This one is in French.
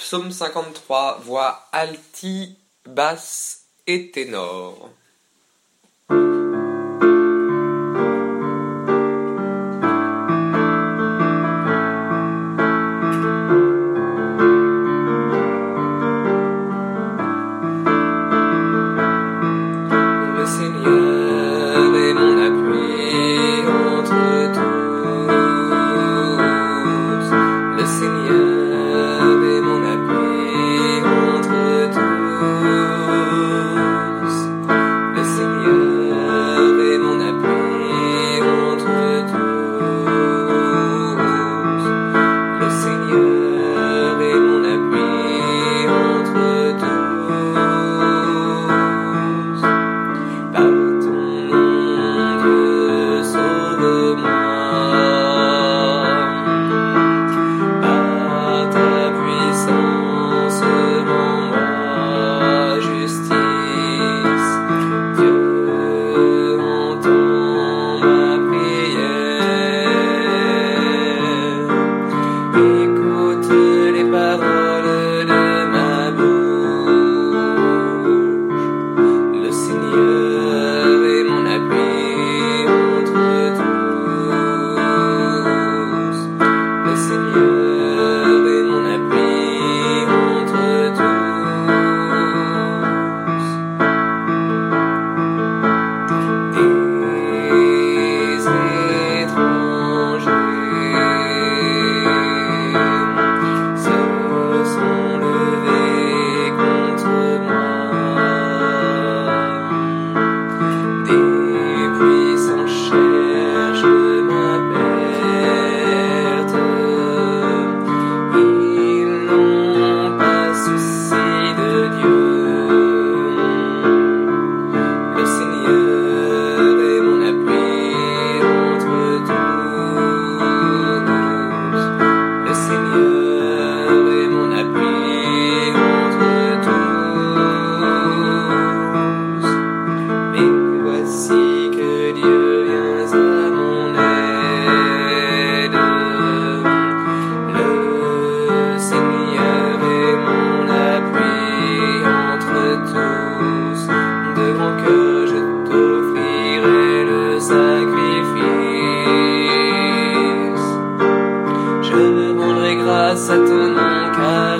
Psaume 53, voix alti, basse et ténor. Le Seigneur est mon appui entre tous. Le Seigneur est mon appui entre tous. Le Seigneur est mon appui entre tous. Le Seigneur est mon appui entre tous. Par ton nom, Dieu, sauve-moi. Par ta puissance, rends-moi justice. Dieu, entends ma prière. Écoute les paroles de ma bouche. Le Seigneur est mon appui entre tous. Le Seigneur est mon appui entre tous. Des étrangers se sont levés contre moi. Des puissants cherchent ma perte. Ils n'ont pas souci de Dieu. Le Seigneur est mon appui entre tous. Le Seigneur est mon appui entre tous. Mais voici que Dieu vient à mon aide. Le Seigneur est mon appui entre tous. De mon cœur je t'offrirai le sacrifice. Je rendrai grâce à ton nom car